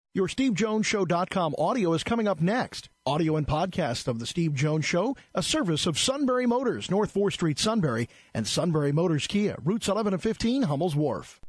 Your SteveJonesShow.com audio is coming up next. Audio and podcast of The Steve Jones Show, a service of Sunbury Motors, North 4th Street, Sunbury, and Sunbury Motors Kia, routes 11 and 15, Hummel's Wharf.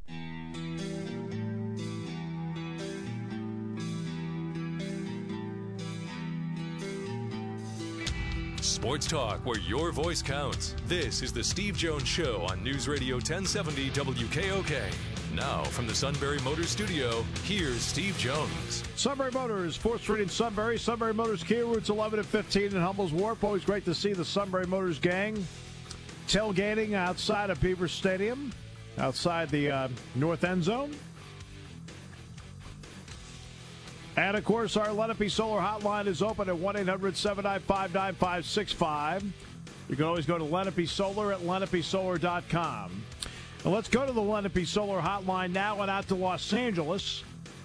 Sports talk where your voice counts. This is The Steve Jones Show on News Radio 1070 WKOK. Now, from the Sunbury Motors studio, here's Steve Jones. Sunbury Motors, 4th Street in Sunbury. Sunbury Motors Kia, routes 11 and 15 in Hummel's Wharf. Always great to see the Sunbury Motors gang tailgating outside of Beaver Stadium, outside the north end zone. And, of course, our Lenape Solar Hotline is open at 1-800-795-9565. You can always go to Lenape Solar at lenapesolar.com. Well, let's go to the Lenape Solar Hotline now and out to Los Angeles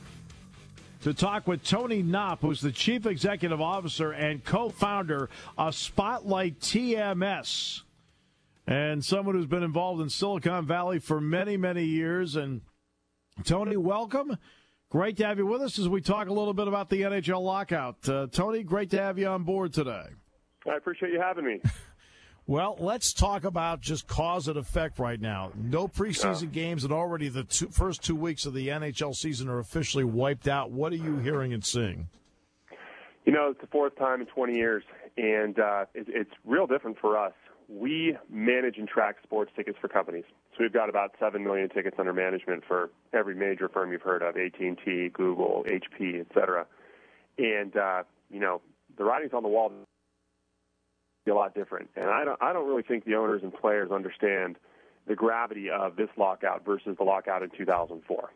to talk with Tony Knopp, who's the Chief Executive Officer and co-founder of Spotlight TMS, and someone who's been involved in Silicon Valley for many, many years. And, Tony, welcome. Great to have you with us as we talk a little bit about the NHL lockout. Tony, great to have you on board today. I appreciate you having me. Well, let's talk about just cause and effect right now. No preseason games, and already the first 2 weeks of the NHL season are officially wiped out. What are you hearing and seeing? You know, it's the fourth time in 20 years, and it's real different for us. We manage and track sports tickets for companies. So we've got about 7 million tickets under management for every major firm you've heard of, AT&T, Google, HP, et cetera. And, you know, the writing's on the wall be a lot different. And I don't really think the owners and players understand the gravity of this lockout versus the lockout in 2004.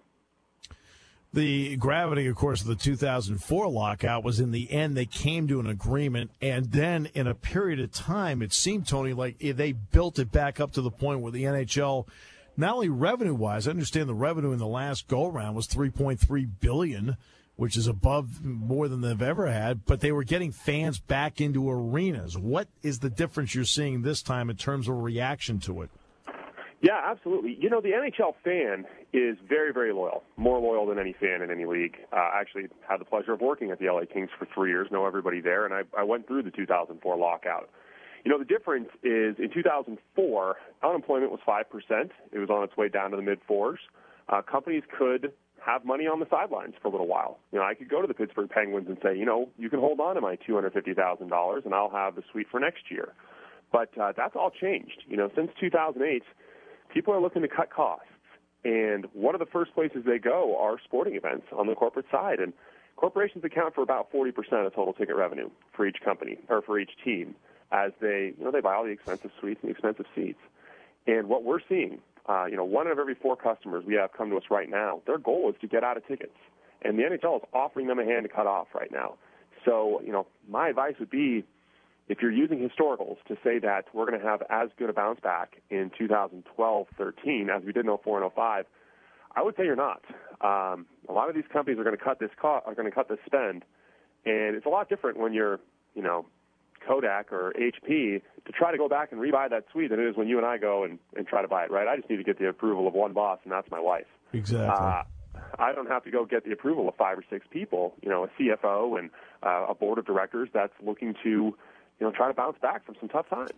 The gravity, of course, of the 2004 lockout was in the end they came to an agreement, and then in a period of time, it seemed, Tony, like they built it back up to the point where the NHL, not only revenue-wise, I understand the revenue in the last go-around was $3.3 billion, which is above more than they've ever had, but they were getting fans back into arenas. What is the difference you're seeing this time in terms of reaction to it? Yeah, absolutely. You know, the NHL fan is very, very loyal, more loyal than any fan in any league. I actually had the pleasure of working at the LA Kings for 3 years, know everybody there, and I went through the 2004 lockout. You know, the difference is in 2004, unemployment was 5%. It was on its way down to the mid-4s. Companies could have money on the sidelines for a little while. You know, I could go to the Pittsburgh Penguins and say, you know, you can hold on to my $250,000 and I'll have the suite for next year. But that's all changed. You know, since 2008, people are looking to cut costs. And one of the first places they go are sporting events on the corporate side. And corporations account for about 40% of total ticket revenue for each company or for each team as they buy all the expensive suites and the expensive seats. And what we're seeing, you know, 1 out of every 4 customers we have come to us right now, their goal is to get out of tickets. And the NHL is offering them a hand to cut off right now. So, you know, my advice would be, if you're using historicals to say that we're going to have as good a bounce back in 2012-13 as we did in 04 and 05, I would say you're not. A lot of these companies are going to cut this spend, and it's a lot different when you're, you know, Kodak or HP to try to go back and rebuy that suite than it is when you and I go and try to buy it, right? I just need to get the approval of one boss, and that's my wife. Exactly. I don't have to go get the approval of 5 or 6 people, you know, a CFO and a board of directors that's looking to, you know, try to bounce back from some tough times.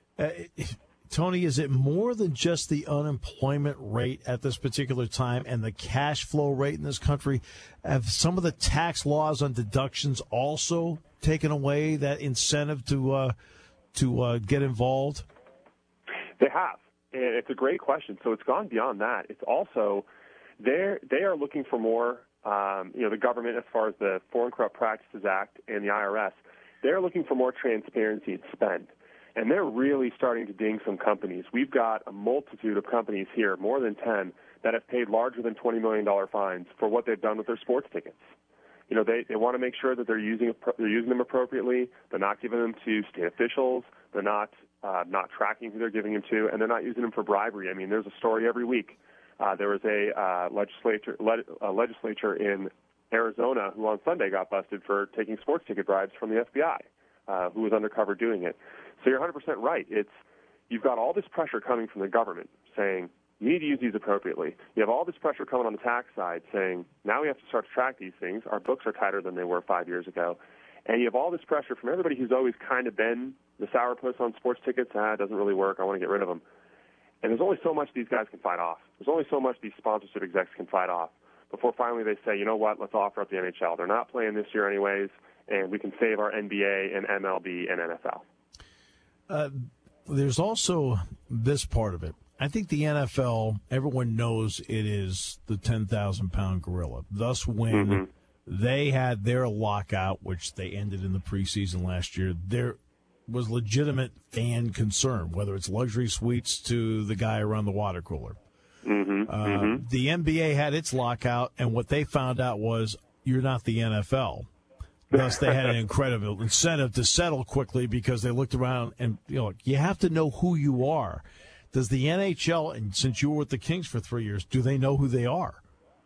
Tony, is it more than just the unemployment rate at this particular time and the cash flow rate in this country? Have some of the tax laws on deductions also taken away that incentive to get involved? They have, and it's a great question. So it's gone beyond that. It's also they are looking for more. You know, the government, as far as the Foreign Corrupt Practices Act and the IRS, they're looking for more transparency in spend. And they're really starting to ding some companies. We've got a multitude of companies here, more than 10, that have paid larger than $20 million fines for what they've done with their sports tickets. You know, they want to make sure that they're using them appropriately. They're not giving them to state officials. They're not tracking who they're giving them to, and they're not using them for bribery. I mean, there's a story every week. There was a legislature in Arizona who on Sunday got busted for taking sports ticket bribes from the FBI, who was undercover doing it. So you're 100% right. You've got all this pressure coming from the government saying, You need to use these appropriately. You have all this pressure coming on the tax side saying, now we have to start to track these things. Our books are tighter than they were 5 years ago. And you have all this pressure from everybody who's always kind of been the sourpuss on sports tickets. It doesn't really work. I want to get rid of them. And there's only so much these guys can fight off. There's only so much these sponsorship execs can fight off before finally they say, you know what, let's offer up the NHL. They're not playing this year anyways, and we can save our NBA and MLB and NFL. There's also this part of it. I think the NFL, everyone knows it is the 10,000-pound gorilla. Thus, when they had their lockout, which they ended in the preseason last year, there was legitimate fan concern, whether it's luxury suites to the guy around the water cooler. The NBA had its lockout, and what they found out was you're not the NFL. Thus, they had an incredible incentive to settle quickly because they looked around and, you have to know who you are. Does the NHL, and since you were with the Kings for 3 years, do they know who they are?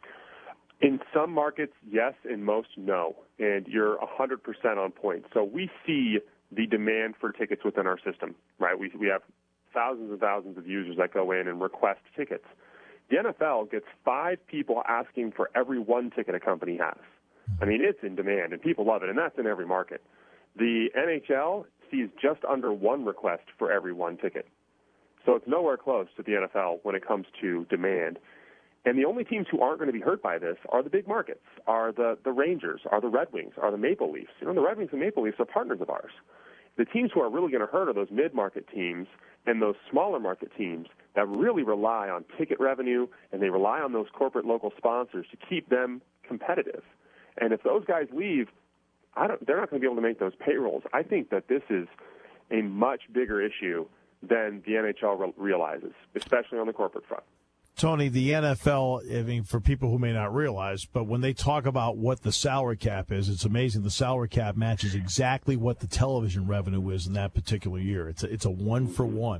In some markets, yes. In most, no. And you're 100% on point. So we see the demand for tickets within our system, right? We have thousands and thousands of users that go in and request tickets. The NFL gets 5 people asking for every one ticket a company has. I mean, it's in demand, and people love it, and that's in every market. The NHL sees just under 1 request for every 1 ticket. So it's nowhere close to the NFL when it comes to demand. And the only teams who aren't going to be hurt by this are the big markets, are the Rangers, are the Red Wings, are the Maple Leafs. The Red Wings and Maple Leafs are partners of ours. The teams who are really going to hurt are those mid-market teams and those smaller market teams that really rely on ticket revenue, and they rely on those corporate local sponsors to keep them competitive. And if those guys leave, they're not going to be able to make those payrolls. I think that this is a much bigger issue than the NHL realizes, especially on the corporate front. Tony, the NFL, for people who may not realize, but when they talk about what the salary cap is, it's amazing. The salary cap matches exactly what the television revenue is in that particular year. It's a 1-for-1.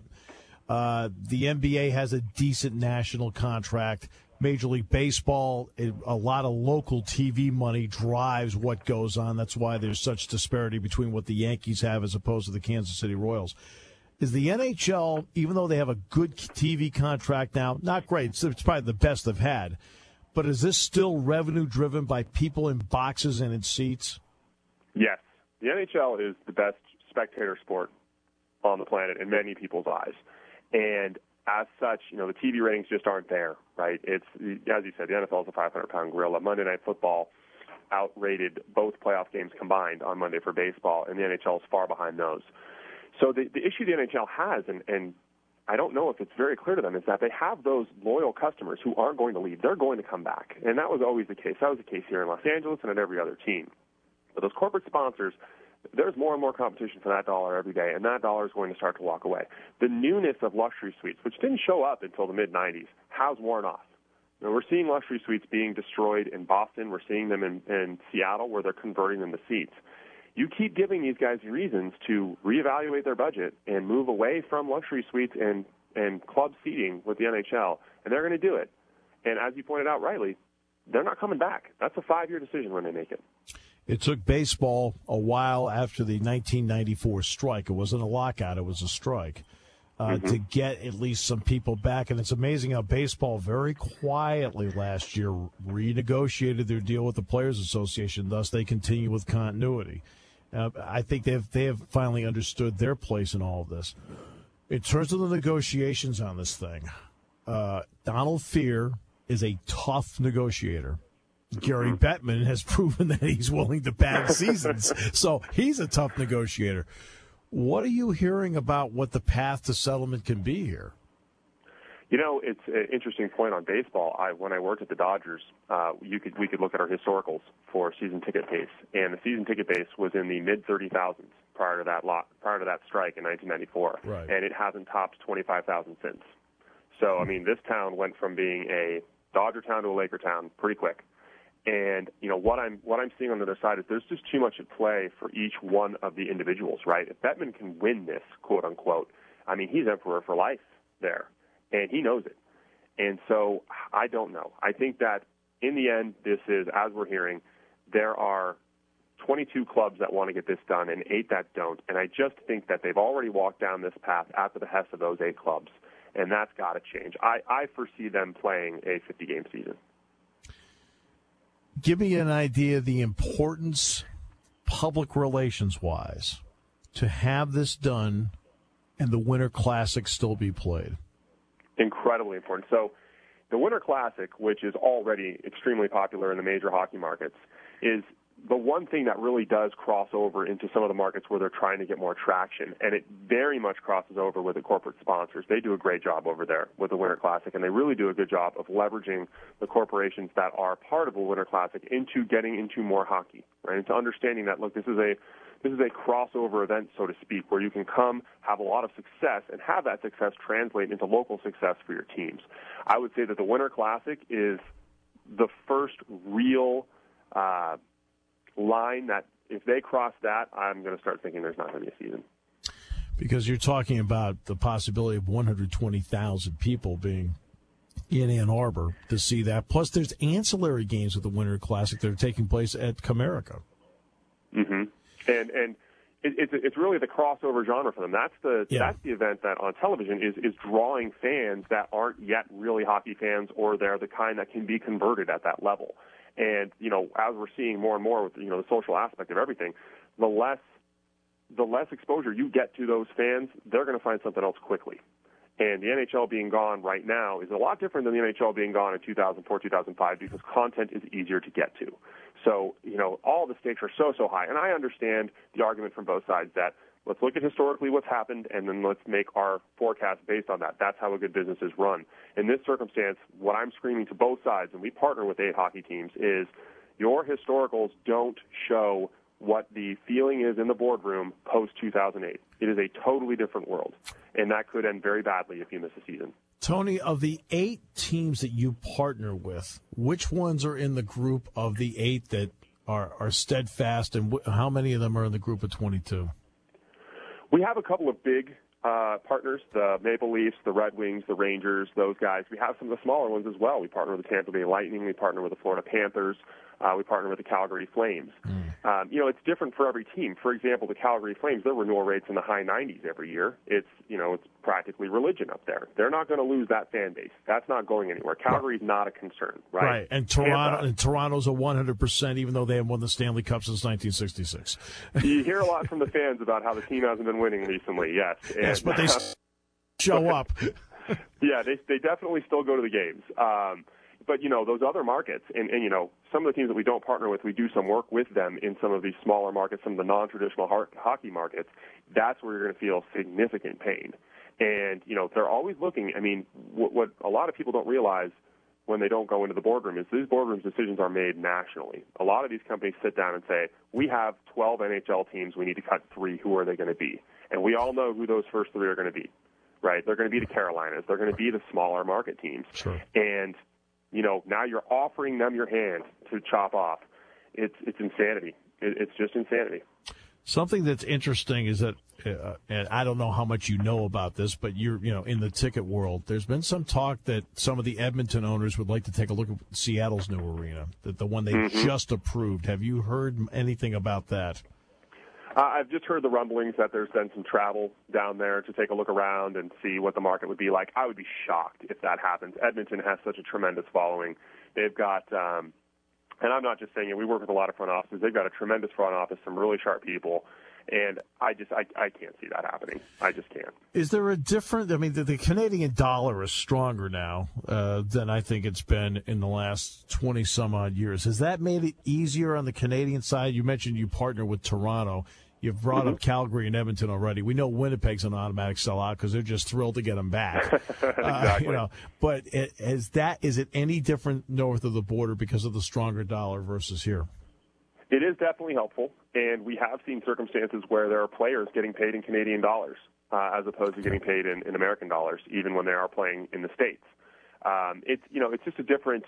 The NBA has a decent national contract. Major League Baseball, a lot of local TV money drives what goes on. That's why there's such disparity between what the Yankees have as opposed to the Kansas City Royals. Is the NHL, even though they have a good TV contract now, not great, it's probably the best they've had, but is this still revenue driven by people in boxes and in seats? Yes. The NHL is the best spectator sport on the planet in many people's eyes. And as such, the TV ratings just aren't there, right? It's, as you said, the NFL is a 500-pound gorilla. Monday Night Football outrated both playoff games combined on Monday for baseball, and the NHL is far behind those. So the issue the NHL has, and I don't know if it's very clear to them, is that they have those loyal customers who aren't going to leave. They're going to come back. And that was always the case. That was the case here in Los Angeles and at every other team. But those corporate sponsors, there's more and more competition for that dollar every day, and that dollar is going to start to walk away. The newness of luxury suites, which didn't show up until the mid-'90s, has worn off. We're seeing luxury suites being destroyed in Boston. We're seeing them in Seattle where they're converting them to seats. You keep giving these guys reasons to reevaluate their budget and move away from luxury suites and club seating with the NHL, and they're going to do it. And as you pointed out rightly, they're not coming back. That's a 5-year decision when they make it. It took baseball a while after the 1994 strike. It wasn't a lockout. It was a strike to get at least some people back. And it's amazing how baseball very quietly last year renegotiated their deal with the Players Association. Thus, they continue with continuity. I think they have finally understood their place in all of this. In terms of the negotiations on this thing, Donald Fehr is a tough negotiator. Gary Bettman has proven that he's willing to bag seasons, so he's a tough negotiator. What are you hearing about what the path to settlement can be here? It's an interesting point on baseball. When I worked at the Dodgers, we could look at our historicals for season ticket base, and the season ticket base was in the mid 30,000s prior to that strike in 1994, right. And it hasn't topped 25,000 since. So this town went from being a Dodger town to a Laker town pretty quick. And what I'm seeing on the other side is there's just too much at play for each one of the individuals, right? If Bettman can win this, quote unquote, he's emperor for life there, and he knows it. And so I don't know. I think that in the end, this is, as we're hearing, there are 22 clubs that want to get this done and 8 that don't. And I just think that they've already walked down this path at the behest of those 8 clubs. and that's got to change. I foresee them playing a 50-game season. Give me an idea of the importance, public relations-wise, to have this done and the Winter Classic still be played. Incredibly important. So the Winter Classic, which is already extremely popular in the major hockey markets, is the one thing that really does cross over into some of the markets where they're trying to get more traction, and it very much crosses over with the corporate sponsors. They do a great job over there with the Winter Classic, and they really do a good job of leveraging the corporations that are part of the Winter Classic into getting into more hockey, right? Into understanding that, look, this is a crossover event, so to speak, where you can come, have a lot of success, and have that success translate into local success for your teams. I would say that the Winter Classic is the first real line that if they cross that, I'm going to start thinking there's not going to be a season. Because you're talking about the possibility of 120,000 people being in Ann Arbor to see that. Plus, there's ancillary games with the Winter Classic that are taking place at Comerica. Mm-hmm. And it's really the crossover genre for them. That's the event that on television is drawing fans that aren't yet really hockey fans, or they're the kind that can be converted at that level. And, as we're seeing more and more with, the social aspect of everything, the less exposure you get to those fans, they're going to find something else quickly. And the NHL being gone right now is a lot different than the NHL being gone in 2004, 2005, because content is easier to get to. So, all the stakes are so high. And I understand the argument from both sides that let's look at historically what's happened, and then let's make our forecast based on that. That's how a good business is run. In this circumstance, what I'm screaming to both sides, and we partner with 8 hockey teams, is your historicals don't show what the feeling is in the boardroom post-2008. It is a totally different world, and that could end very badly if you miss a season. Tony, of the 8 teams that you partner with, which ones are in the group of the 8 that are steadfast, and how many of them are in the group of 22? We have a couple of big partners, the Maple Leafs, the Red Wings, the Rangers, those guys. We have some of the smaller ones as well. We partner with the Tampa Bay Lightning. We partner with the Florida Panthers. We partner with the Calgary Flames. It's different for every team. For example, the Calgary Flames, their renewal rate's in the high 90s every year. It's practically religion up there. They're not going to lose that fan base. That's not going anywhere. Calgary's not a concern, right? Right, and Toronto's a 100%, even though they haven't won the Stanley Cup since 1966. You hear a lot from the fans about how the team hasn't been winning recently, yes. Yes, but they show up. Yeah, they definitely still go to the games. But, those other markets, and some of the teams that we don't partner with, we do some work with them in some of these smaller markets, some of the non-traditional hockey markets. That's where you're going to feel significant pain. And, they're always looking. I mean, what a lot of people don't realize when they don't go into the boardroom is these boardroom decisions are made nationally. A lot of these companies sit down and say, we have 12 NHL teams. We need to cut 3. Who are they going to be? And we all know who those first 3 are going to be, right? They're going to be the Carolinas. They're going to be the smaller market teams. Sure. And now you're offering them your hand to chop off. It's insanity. It's just insanity. Something that's interesting is that, and I don't know how much you know about this, but you're in the ticket world. There's been some talk that some of the Edmonton owners would like to take a look at Seattle's new arena, the one they just approved. Have you heard anything about that? I've just heard the rumblings that there's been some travel down there to take a look around and see what the market would be like. I would be shocked if that happens. Edmonton has such a tremendous following. They've got, and I'm not just saying it, we work with a lot of front offices. They've got a tremendous front office, some really sharp people, and I can't see that happening. I just can't. Is there a different, the Canadian dollar is stronger now than I think it's been in the last 20-some-odd years. Has that made it easier on the Canadian side? You mentioned you partner with Toronto. You've brought up Calgary and Edmonton already. We know Winnipeg's an automatic sellout because they're just thrilled to get them back. Exactly. But is it any different north of the border because of the stronger dollar versus here? It is definitely helpful, and we have seen circumstances where there are players getting paid in Canadian dollars as opposed to getting paid in American dollars, even when they are playing in the States. It's just a different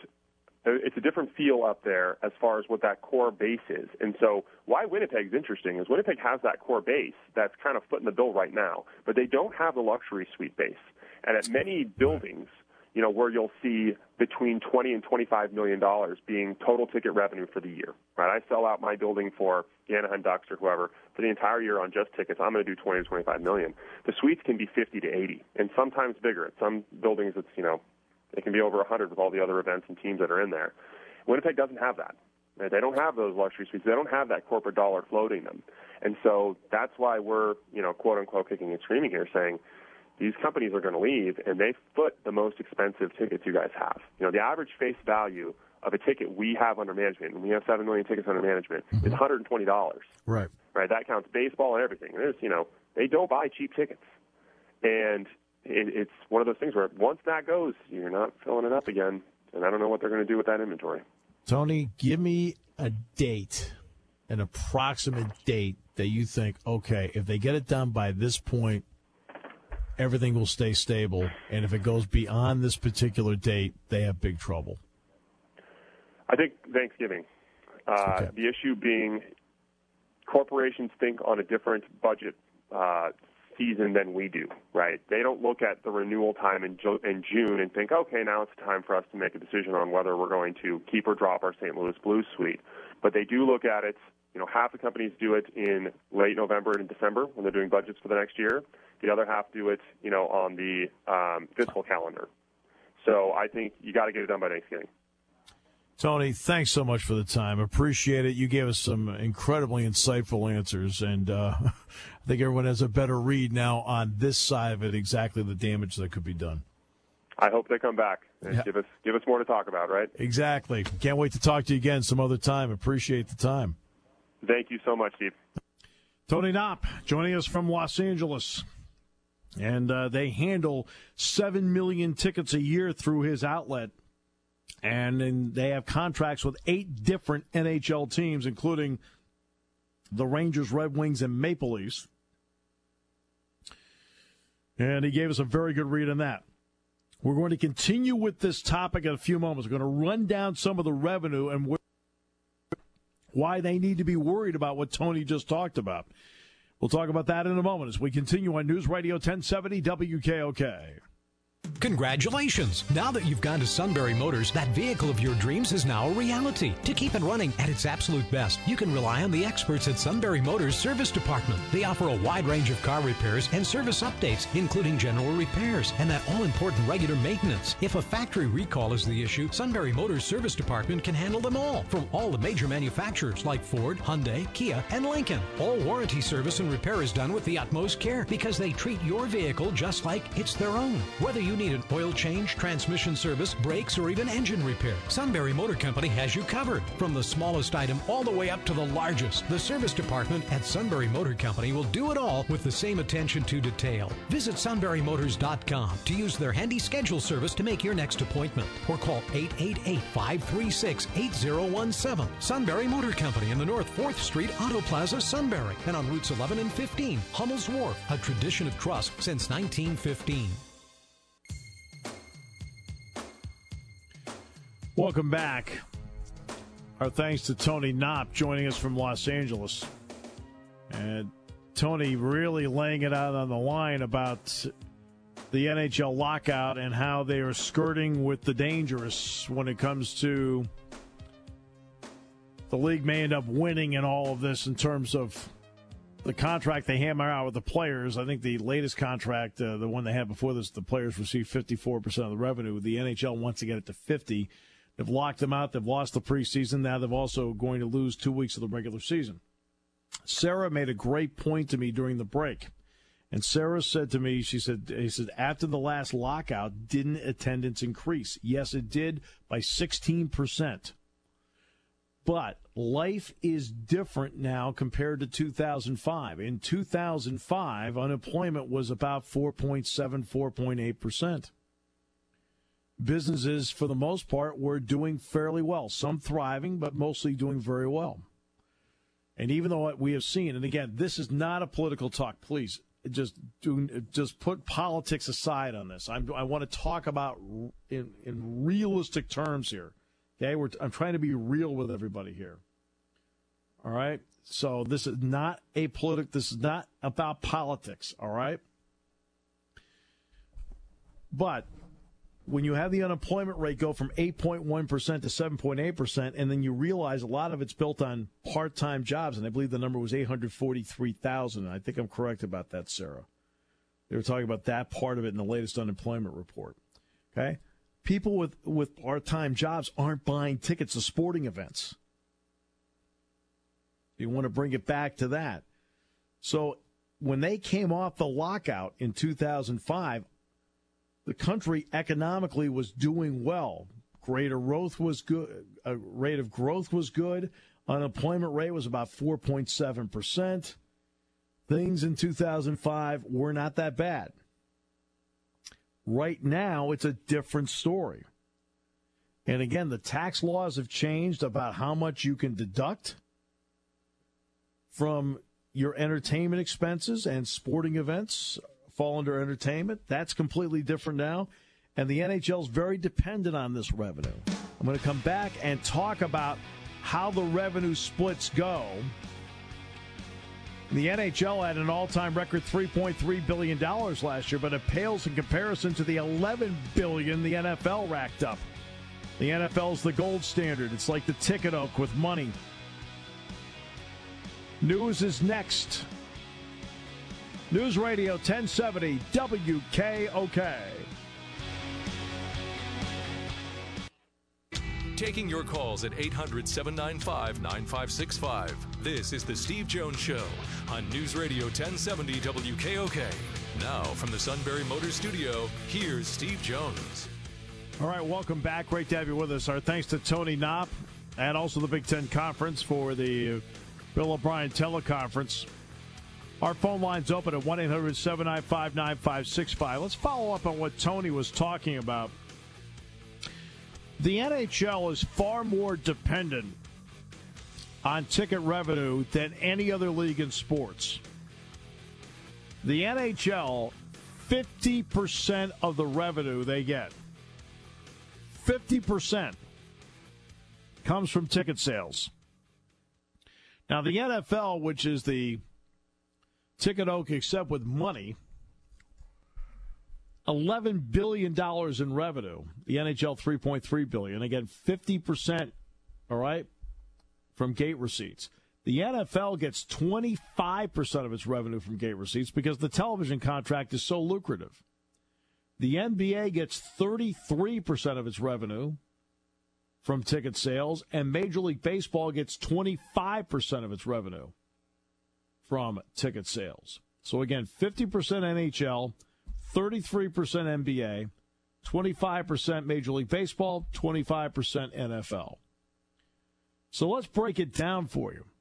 feel up there as far as what that core base is. And so why Winnipeg's interesting is Winnipeg has that core base that's kind of footing the bill right now, but they don't have the luxury suite base. And at many buildings, where you'll see between $20 and $25 million being total ticket revenue for the year, right? I sell out my building for the Anaheim Ducks or whoever for the entire year on just tickets. I'm going to do 20 to 25 million. The suites can be 50 to 80, and sometimes bigger. At some buildings, it's it can be over 100 with all the other events and teams that are in there. Winnipeg doesn't have that. Right? They don't have those luxury suites. They don't have that corporate dollar floating them, and so that's why we're quote unquote kicking and screaming here, saying these companies are going to leave, and they foot the most expensive tickets you guys have. The average face value of a ticket we have under management, and we have 7 million tickets under management, is $120. Right. Right. That counts baseball and everything. There's, they don't buy cheap tickets, and it's one of those things where once that goes, you're not filling it up again, and I don't know what they're going to do with that inventory. Tony, give me a date, an approximate date that you think, okay, if they get it done by this point, everything will stay stable, and if it goes beyond this particular date, they have big trouble. I think Thanksgiving. Okay. The issue being corporations think on a different budget season than we do, right? They don't look at the renewal time in June and think, okay, now it's time for us to make a decision on whether we're going to keep or drop our St. Louis Blues suite. But they do look at it. Half the companies do it in late November and December when they're doing budgets for the next year. The other half do it, on the fiscal calendar. So I think you got to get it done by Thanksgiving. Tony, thanks so much for the time. Appreciate it. You gave us some incredibly insightful answers, and I think everyone has a better read now on this side of it, exactly the damage that could be done. I hope they come back and give us more to talk about, right? Exactly. Can't wait to talk to you again some other time. Appreciate the time. Thank you so much, Steve. Tony Knopp joining us from Los Angeles. And they handle 7 million tickets a year through his outlet. And then they have contracts with 8 different NHL teams, including the Rangers, Red Wings, and Maple Leafs. And he gave us a very good read on that. We're going to continue with this topic in a few moments. We're going to run down some of the revenue and why they need to be worried about what Tony just talked about. We'll talk about that in a moment as we continue on News Radio 1070 WKOK. Congratulations! Now that you've gone to Sunbury Motors, that vehicle of your dreams is now a reality. To keep it running at its absolute best, you can rely on the experts at Sunbury Motors Service Department. They offer a wide range of car repairs and service updates, including general repairs and that all-important regular maintenance. If a factory recall is the issue, Sunbury Motors Service Department can handle them all, from all the major manufacturers like Ford, Hyundai, Kia, and Lincoln. All warranty service and repair is done with the utmost care because they treat your vehicle just like it's their own. Whether you need an oil change, transmission service, brakes, or even engine repair, Sunbury Motor Company has you covered. From the smallest item all the way up to the largest, the service department at Sunbury Motor Company will do it all with the same attention to detail. Visit sunburymotors.com to use their handy schedule service to make your next appointment, or call 888-536-8017. Sunbury Motor Company in the North 4th Street Auto Plaza, Sunbury, and on routes 11 and 15, Hummel's Wharf, a tradition of trust since 1915. Welcome back. Our thanks to Tony Knopp joining us from Los Angeles. And Tony really laying it out on the line about the NHL lockout and how they are skirting with the dangerous when it comes to the league may end up winning in all of this in terms of the contract they hammer out with the players. I think the latest contract, the one they had before this, the players received 54% of the revenue. The NHL wants to get it to 50%. They've locked them out. They've lost the preseason. Now they're also going to lose 2 weeks of the regular season. Sarah made a great point to me during the break. And Sarah said to me, he said, after the last lockout, didn't attendance increase? Yes, it did by 16%. But life is different now compared to 2005. In 2005, unemployment was about 4.7, 4.8%. Businesses, for the most part, were doing fairly well. Some thriving, but mostly doing very well. And even though we have seen, and again, this is not a political talk, please, just put politics aside on this. I want to talk about in realistic terms here. Okay, I'm trying to be real with everybody here. All right? So this is not this is not about politics, all right? But when you have the unemployment rate go from 8.1% to 7.8%, and then you realize a lot of it's built on part-time jobs, and I believe the number was 843,000. I think I'm correct about that, Sarah. They were talking about that part of it in the latest unemployment report. Okay? People with part-time jobs aren't buying tickets to sporting events. You want to bring it back to that. So when they came off the lockout in 2005, the country economically was doing well. Rate of growth was good. Unemployment rate was about 4.7%. Things in 2005 were not that bad. Right now, it's a different story. And again, the tax laws have changed about how much you can deduct from your entertainment expenses, and sporting events fall under entertainment. That's completely different now. And the NHL is very dependent on this revenue. I'm going to come back and talk about how the revenue splits go. The NHL had an all-time record $3.3 billion last year, but it pales in comparison to the $11 billion the NFL racked up. The NFL is the gold standard. It's like the ticket oak with money. News is next. News Radio 1070 WKOK. Taking your calls at 800-795-9565. This is the Steve Jones Show on News Radio 1070 WKOK. Now from the Sunbury Motors Studio, here's Steve Jones. All right, welcome back. Great to have you with us. Our thanks to Tony Knopp and also the Big Ten Conference for the Bill O'Brien teleconference. Our phone line's open at 1-800-795-9565. Let's follow up on what Tony was talking about. The NHL is far more dependent on ticket revenue than any other league in sports. The NHL, 50% of the revenue they get, 50% comes from ticket sales. Now, the NFL, which is the ticket oak except with money, $11 billion in revenue. The NHL, $3.3 billion. Again, 50%, all right, from gate receipts. The NFL gets 25% of its revenue from gate receipts because the television contract is so lucrative. The NBA gets 33% of its revenue from ticket sales, and Major League Baseball gets 25% of its revenue from ticket sales. So again, 50% NHL, 33% NBA, 25% Major League Baseball, 25% NFL. So let's break it down for you.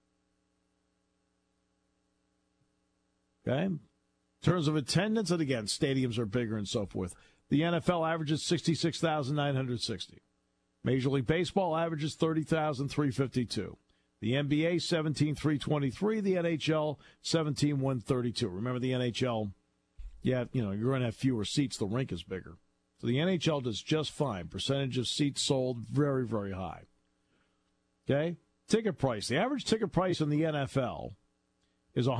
Okay? In terms of attendance, and again, stadiums are bigger and so forth. The NFL averages 66,960. Major League Baseball averages 30,352. The NBA, 17,323. The NHL, 17,132. Remember, the NHL, you're going to have fewer seats. The rink is bigger. So the NHL does just fine. Percentage of seats sold, very, very high. Okay? Ticket price. The average ticket price in the NFL is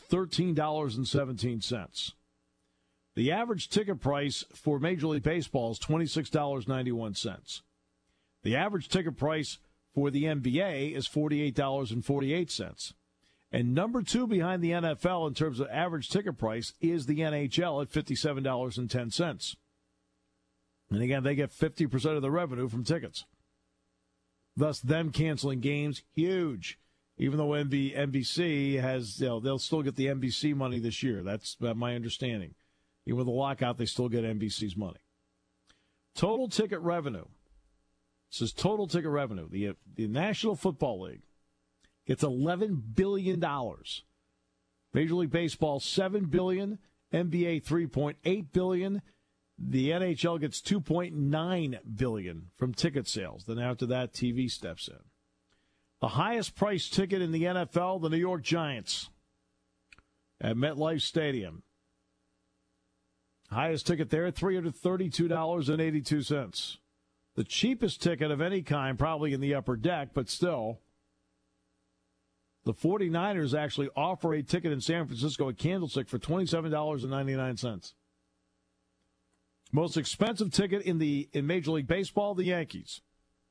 $113.17. The average ticket price for Major League Baseball is $26.91. The average ticket price for the NBA is $48.48. And number two behind the NFL in terms of average ticket price is the NHL at $57.10. And again, they get 50% of the revenue from tickets. Thus, them canceling games, huge. Even though NBC has, they'll still get the NBC money this year. That's my understanding. Even with the lockout, they still get NBC's money. Total ticket revenue. This is total ticket revenue. The National Football League gets $11 billion. Major League Baseball, $7 billion. NBA, $3.8 billion. The NHL gets $2.9 billion from ticket sales. Then after that, TV steps in. The highest priced ticket in the NFL, the New York Giants at MetLife Stadium. Highest ticket there, $332.82. The cheapest ticket of any kind, probably in the upper deck, but still. The 49ers actually offer a ticket in San Francisco at Candlestick for $27.99. Most expensive ticket in Major League Baseball, the Yankees,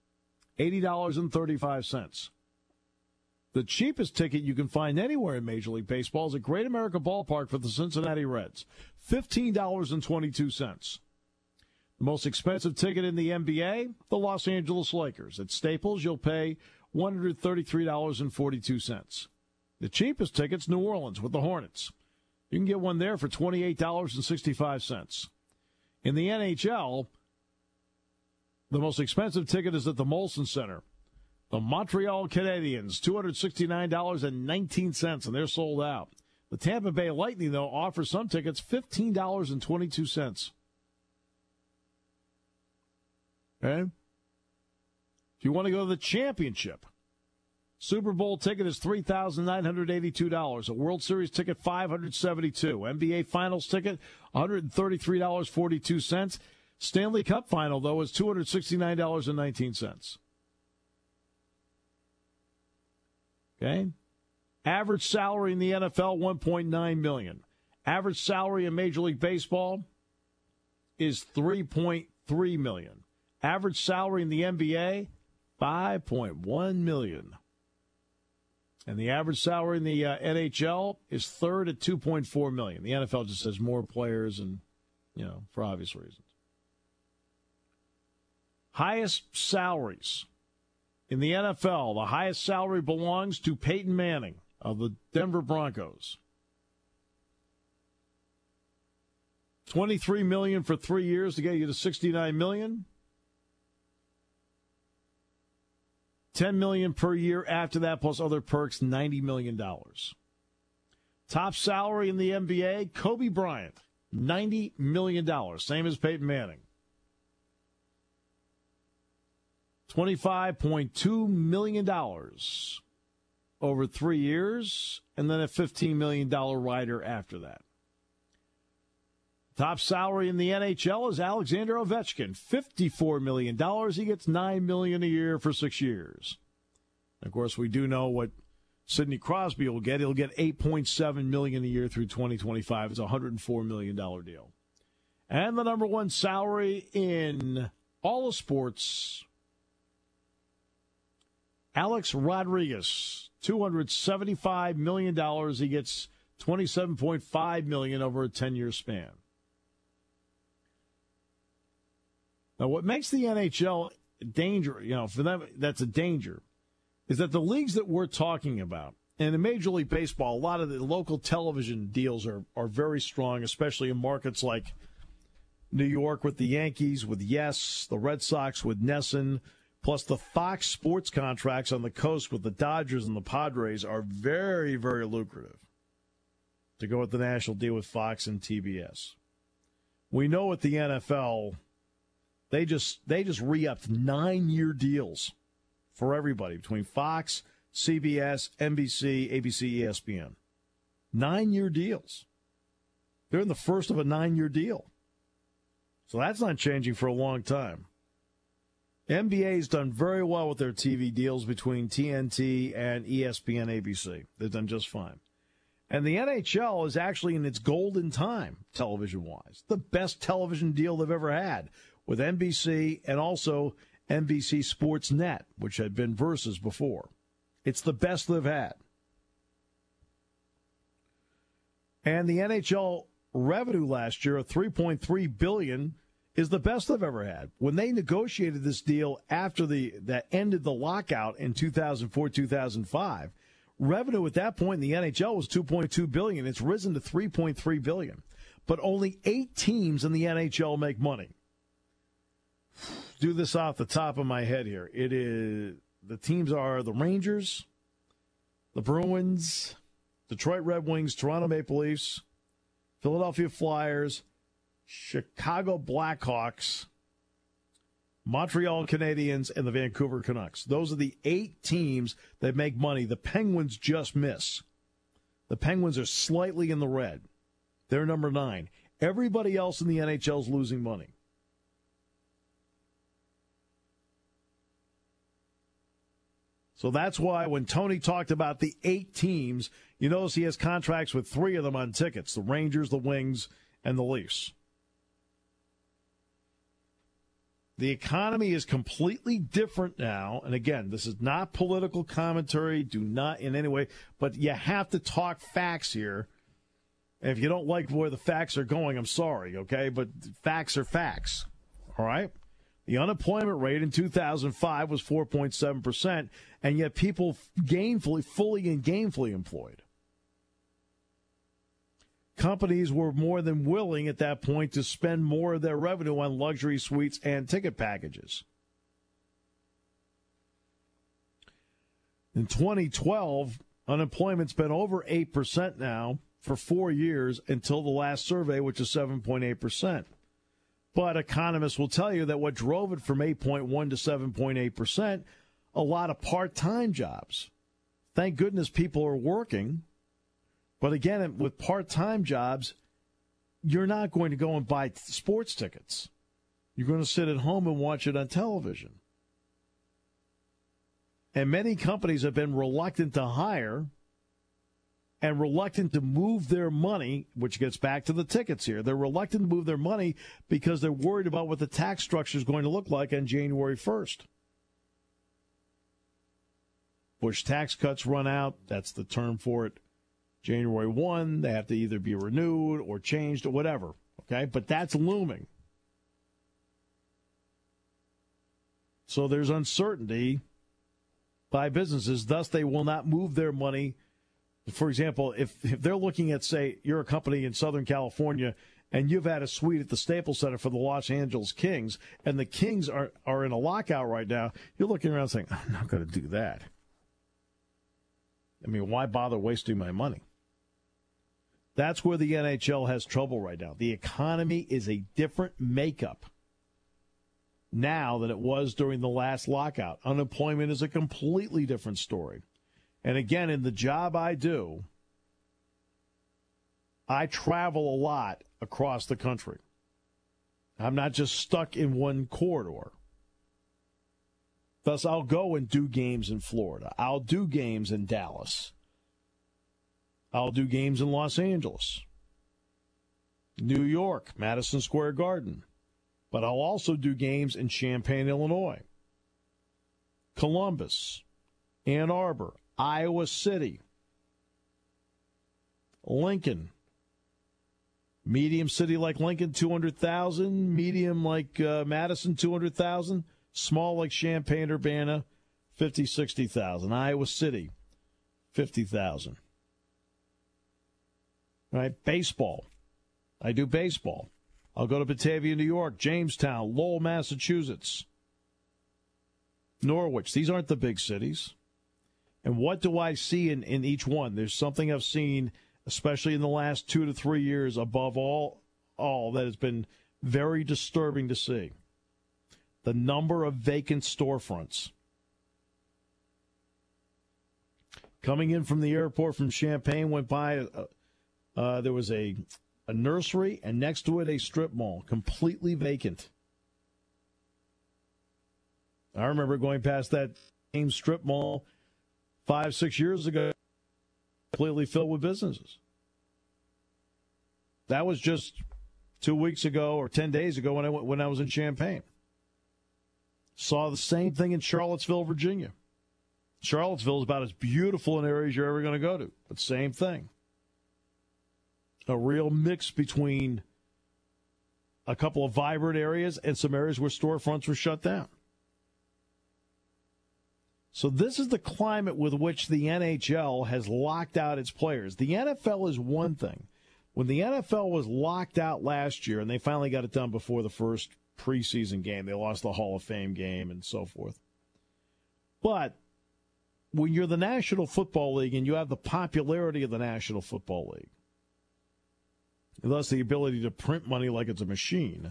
$80.35. The cheapest ticket you can find anywhere in Major League Baseball is at Great America Ballpark for the Cincinnati Reds, $15.22. The most expensive ticket in the NBA, the Los Angeles Lakers. At Staples, you'll pay $133.42. The cheapest ticket's New Orleans with the Hornets. You can get one there for $28.65. In the NHL, the most expensive ticket is at the Molson Center. The Montreal Canadiens, $269.19, and they're sold out. The Tampa Bay Lightning, though, offers some tickets, $15.22. Okay? If you want to go to the championship, Super Bowl ticket is $3,982. A World Series ticket, $572. NBA Finals ticket, $133.42. Stanley Cup Final, though, is $269.19. Okay? Average salary in the NFL, $1.9 million. Average salary in Major League Baseball is $3.3 million. Average salary in the NBA, $5.1 million. And the average salary in the NHL is third at $2.4 million. The NFL just has more players and, for obvious reasons. Highest salaries in the NFL, the highest salary belongs to Peyton Manning of the Denver Broncos. $23 million for 3 years to get you to $69 million. $10 million per year after that, plus other perks, $90 million. Top salary in the NBA, Kobe Bryant, $90 million, same as Peyton Manning. $25.2 million over 3 years, and then a $15 million rider after that. Top salary in the NHL is Alexander Ovechkin, $54 million. He gets $9 million a year for 6 years. Of course, we do know what Sidney Crosby will get. He'll get $8.7 million a year through 2025. It's a $104 million deal. And the number one salary in all of sports, Alex Rodriguez, $275 million. He gets $27.5 million over a 10-year span. Now, what makes the NHL danger, for them, that's a danger, is that the leagues that we're talking about, and in Major League Baseball, a lot of the local television deals are very strong, especially in markets like New York with the Yankees, with Yes, the Red Sox with NESN, plus the Fox Sports contracts on the coast with the Dodgers and the Padres are very, very lucrative to go with the national deal with Fox and TBS. We know at the NFL, they just re-upped 9-year deals for everybody between Fox, CBS, NBC, ABC, ESPN. 9-year deals. They're in the first of a 9-year deal. So that's not changing for a long time. NBA's done very well with their TV deals between TNT and ESPN, ABC. They've done just fine. And the NHL is actually in its golden time, television-wise. The best television deal they've ever had with NBC and also NBC Sports Net, which had been Versus before. It's the best they've had. And the NHL revenue last year of $3.3 billion is the best they've ever had. When they negotiated this deal after that ended the lockout in 2004-2005, revenue at that point in the NHL was $2.2 billion. It's risen to $3.3 billion. But only 8 teams in the NHL make money. Do this off the top of my head here. The teams are the Rangers, the Bruins, Detroit Red Wings, Toronto Maple Leafs, Philadelphia Flyers, Chicago Blackhawks, Montreal Canadiens, and the Vancouver Canucks. Those are the 8 teams that make money. The Penguins just miss. The Penguins are slightly in the red. They're number 9. Everybody else in the NHL is losing money. So that's why when Tony talked about the 8 teams, you notice he has contracts with 3 of them on tickets, the Rangers, the Wings, and the Leafs. The economy is completely different now. And again, this is not political commentary. Do not in any way. But you have to talk facts here. And if you don't like where the facts are going, I'm sorry, okay? But facts are facts, all right? The unemployment rate in 2005 was 4.7%, and yet people fully and gainfully employed. Companies were more than willing at that point to spend more of their revenue on luxury suites and ticket packages. In 2012, unemployment's been over 8% now for 4 years until the last survey, which is 7.8%. But economists will tell you that what drove it from 8.1 to 7.8%, a lot of part-time jobs. Thank goodness people are working. But again, with part-time jobs, you're not going to go and buy sports tickets. You're going to sit at home and watch it on television. And many companies have been reluctant to hire and reluctant to move their money, which gets back to the tickets here. They're reluctant to move their money because they're worried about what the tax structure is going to look like on January 1st. Bush tax cuts run out. That's the term for it. January 1, they have to either be renewed or changed or whatever, okay? But that's looming. So there's uncertainty by businesses, thus they will not move their money. For example, if they're looking at, say, you're a company in Southern California and you've had a suite at the Staples Center for the Los Angeles Kings, and the Kings are in a lockout right now, you're looking around saying, I'm not going to do that. I mean, why bother wasting my money? That's where the NHL has trouble right now. The economy is a different makeup now than it was during the last lockout. Unemployment is a completely different story. And again, in the job I do, I travel a lot across the country. I'm not just stuck in one corridor. Thus, I'll go and do games in Florida. I'll do games in Dallas. I'll do games in Los Angeles, New York, Madison Square Garden. But I'll also do games in Champaign, Illinois, Columbus, Ann Arbor, Iowa City, Lincoln. Medium city like Lincoln, 200,000. Medium like Madison, 200,000. Small like Champaign-Urbana, 50, 60,000. Iowa City, 50,000. Right? Baseball. I do baseball. I'll go to Batavia, New York, Jamestown, Lowell, Massachusetts, Norwich. These aren't the big cities. And what do I see in each one? There's something I've seen, especially in the last 2 to 3 years, above all that has been very disturbing to see. The number of vacant storefronts. Coming in from the airport from Champaign, went by, there was a nursery, and next to it a strip mall, completely vacant. I remember going past that same strip mall 5-6 years ago, completely filled with businesses. That was just 2 weeks ago or 10 days ago when I was in Champaign. Saw the same thing in Charlottesville, Virginia. Charlottesville is about as beautiful an area as you're ever going to go to, but same thing. A real mix between a couple of vibrant areas and some areas where storefronts were shut down. So this is the climate with which the NHL has locked out its players. The NFL is one thing. When the NFL was locked out last year, and they finally got it done before the first preseason game, they lost the Hall of Fame game and so forth. But when you're the National Football League and you have the popularity of the National Football League, and thus the ability to print money like it's a machine,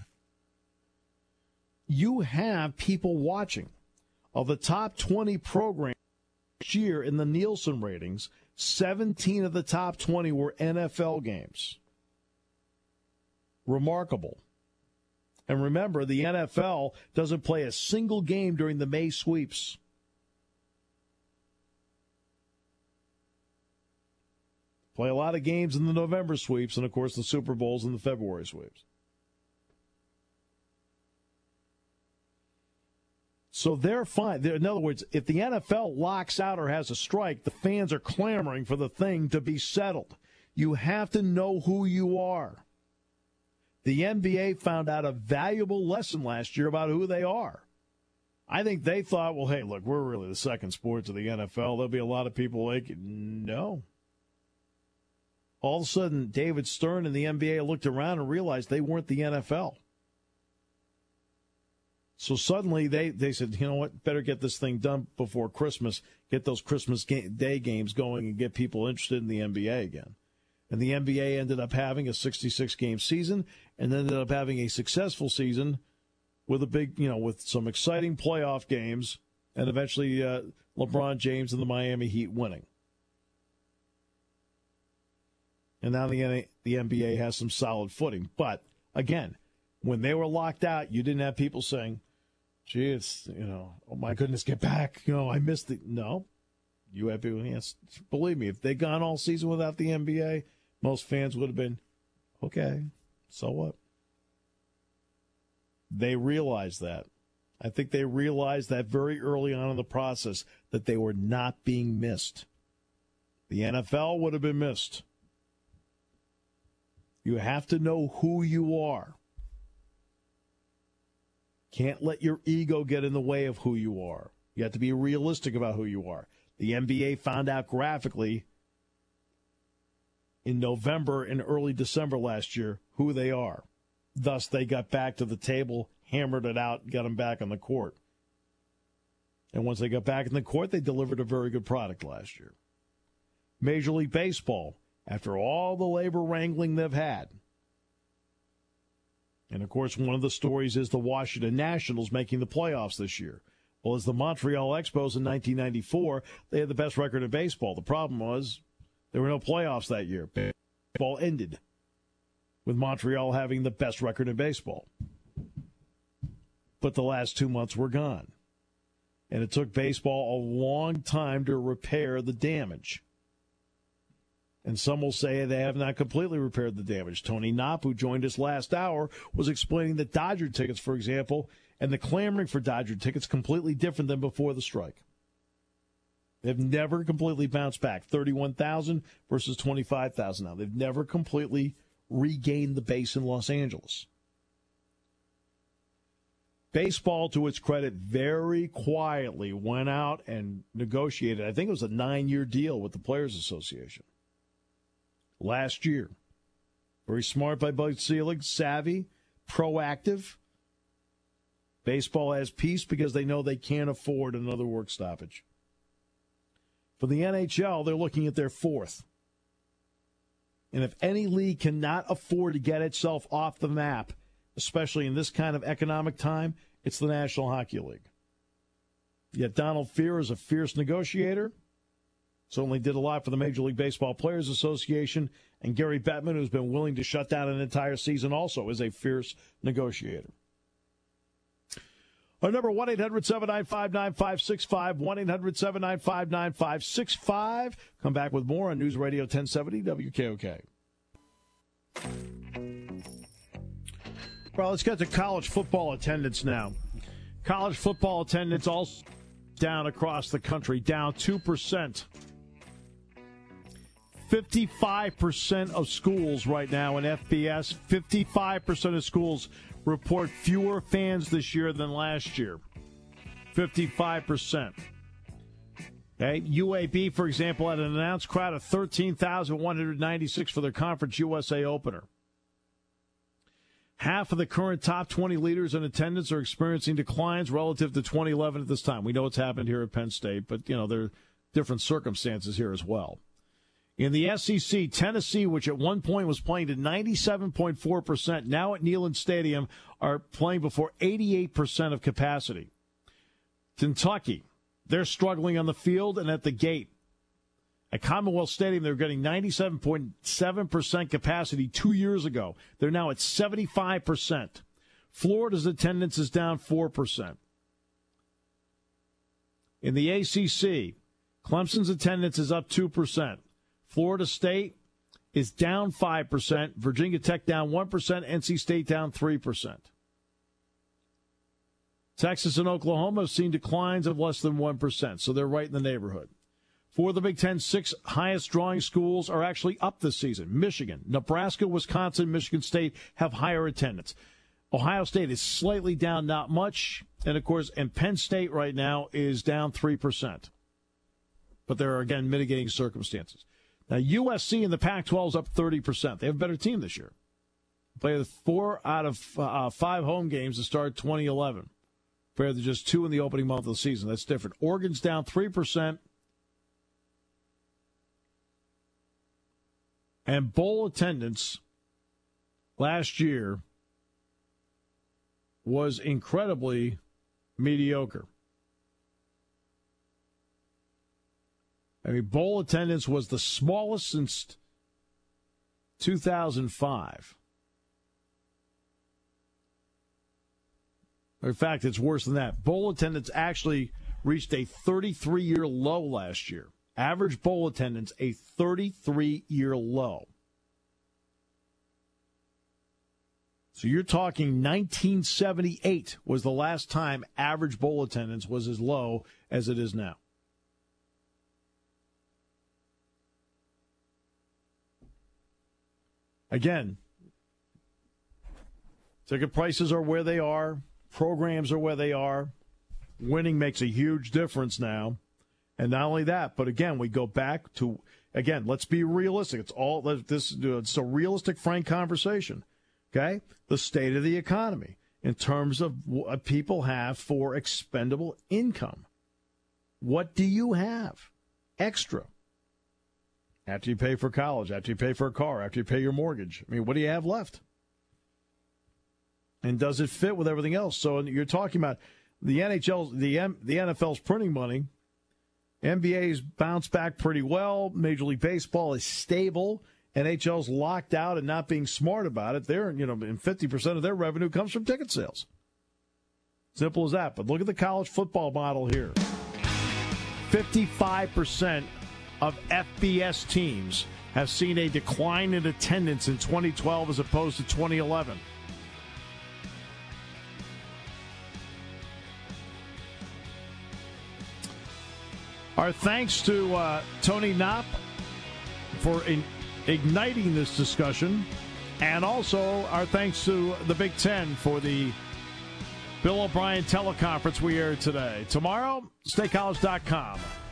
you have people watching. Of the top 20 programs this year in the Nielsen ratings, 17 of the top 20 were NFL games. Remarkable. And remember, the NFL doesn't play a single game during the May sweeps. Play a lot of games in the November sweeps and, of course, the Super Bowls and the February sweeps. So they're fine. In other words, if the NFL locks out or has a strike, the fans are clamoring for the thing to be settled. You have to know who you are. The NBA found out a valuable lesson last year about who they are. I think they thought, well, hey, look, we're really the second sport to the NFL. There'll be a lot of people like, no. All of a sudden, David Stern and the NBA looked around and realized they weren't the NFL. So suddenly they said, you know what, better get this thing done before Christmas, get those Christmas Day games going and get people interested in the NBA again. And the NBA ended up having a 66-game season and ended up having a successful season with a big, with some exciting playoff games and eventually LeBron James and the Miami Heat winning. And now the NBA has some solid footing. But, again, when they were locked out, you didn't have people saying, gee, it's, oh, my goodness, get back. I missed it. No. You had people, yes, believe me, if they'd gone all season without the NBA, most fans would have been, okay, so what? They realized that. I think they realized that very early on in the process that they were not being missed. The NFL would have been missed. You have to know who you are. Can't let your ego get in the way of who you are. You have to be realistic about who you are. The NBA found out graphically in November and early December last year who they are. Thus, they got back to the table, hammered it out, got them back on the court. And once they got back in the court, they delivered a very good product last year. Major League Baseball, after all the labor wrangling they've had, and, of course, one of the stories is the Washington Nationals making the playoffs this year. Well, as the Montreal Expos in 1994, they had the best record in baseball. The problem was there were no playoffs that year. Baseball ended with Montreal having the best record in baseball. But the last 2 months were gone. And it took baseball a long time to repair the damage. And some will say they have not completely repaired the damage. Tony Knopp, who joined us last hour, was explaining that Dodger tickets, for example, and the clamoring for Dodger tickets completely different than before the strike. They've never completely bounced back. 31,000 versus 25,000 now. They've never completely regained the base in Los Angeles. Baseball, to its credit, very quietly went out and negotiated. I think it was a 9-year deal with the Players Association last year. Very smart by Bud Selig, savvy, proactive. Baseball has peace because they know they can't afford another work stoppage. For the NHL, they're looking at their fourth. And if any league cannot afford to get itself off the map, especially in this kind of economic time, it's the National Hockey League. Yet Donald Fehr is a fierce negotiator. Certainly did a lot for the Major League Baseball Players Association. And Gary Bettman, who's been willing to shut down an entire season, also is a fierce negotiator. Our number, 1-800-795-9565, 1-800-795-9565. Come back with more on News Radio 1070 WKOK. Well, let's get to college football attendance now. College football attendance also down across the country, down 2%. 55% of schools right now in FBS, 55% of schools report fewer fans this year than last year. 55%. Okay. UAB, for example, had an announced crowd of 13,196 for their Conference USA opener. Half of the current top 20 leaders in attendance are experiencing declines relative to 2011 at this time. We know what's happened here at Penn State, but, there are different circumstances here as well. In the SEC, Tennessee, which at one point was playing to 97.4%, now at Neyland Stadium are playing before 88% of capacity. Kentucky, they're struggling on the field and at the gate. At Commonwealth Stadium, they were getting 97.7% capacity 2 years ago. They're now at 75%. Florida's attendance is down 4%. In the ACC, Clemson's attendance is up 2%. Florida State is down 5%. Virginia Tech down 1%. NC State down 3%. Texas and Oklahoma have seen declines of less than 1%, so they're right in the neighborhood. For the Big Ten, 6 highest drawing schools are actually up this season. Michigan, Nebraska, Wisconsin, Michigan State have higher attendance. Ohio State is slightly down, not much. And, of course, Penn State right now is down 3%. But there are, again, mitigating circumstances. Now, USC in the Pac-12 is up 30%. They have a better team this year. Played 4 out of 5 home games to start 2011. Compared to just 2 in the opening month of the season. That's different. Oregon's down 3%. And bowl attendance last year was incredibly mediocre. I mean, bowl attendance was the smallest since 2005. In fact, it's worse than that. Bowl attendance actually reached a 33-year low last year. Average bowl attendance, a 33-year low. So you're talking 1978 was the last time average bowl attendance was as low as it is now. Again, ticket prices are where they are. Programs are where they are. Winning makes a huge difference now. And not only that, but again, we go back to, again, let's be realistic. It's a realistic, frank conversation. Okay? The state of the economy in terms of what people have for expendable income. What do you have extra? After you pay for college, after you pay for a car, after you pay your mortgage. I mean, what do you have left? And does it fit with everything else? So you're talking about the NHL, the NFL's printing money. NBA's bounced back pretty well. Major League Baseball is stable. NHL's locked out and not being smart about it. They're, and 50% of their revenue comes from ticket sales. Simple as that. But look at the college football model here. 55% of FBS teams have seen a decline in attendance in 2012 as opposed to 2011. Our thanks to Tony Knopp for igniting this discussion, and also our thanks to the Big Ten for the Bill O'Brien teleconference we aired today. Tomorrow, StateCollege.com.